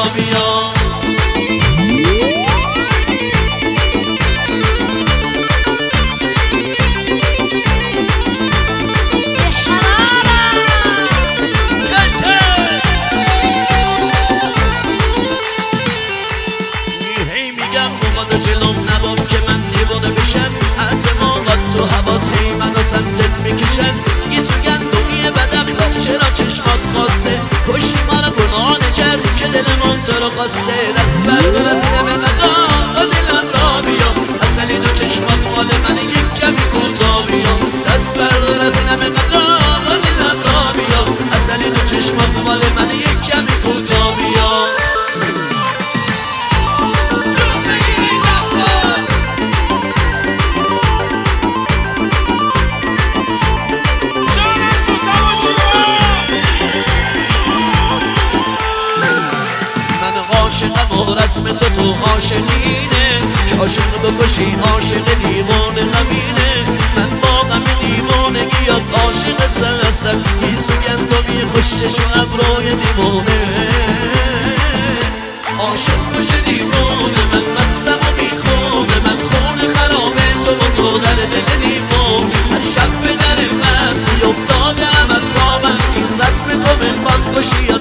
را بیا. جلوم نبام که من دیوانه بشم، عطر ماغات تو حواس هی منو سمتت میکشن. یه سوگندونی بد اخلاق چرا چشمات خواسته، کشی ما رو گناهانه کردی که دلمون تو رو خواسته. دست بردار از این همه قدام دلم را بیا، اصلی دو چشمات مال من یک کمی کوتاه بیا. دست بردار از این همه قدام دلم را بیا، اصلی دو چشمات مال من یک کمی کوتاه بیا. رسم تو عاشقینه که عاشق بکشی، عاشق دیوانه غمینه. من با غم دیوانگیات عاشقت هستم، بی سوگندونی خوشچش و ابروی دیوانه. عاشق باشه دیوانه، من مستم و بیخونه، من خون خرابه تو در دل دیوانه. هر شب به در مستی افتادم از خوابم، این رسم تو میخواد کشی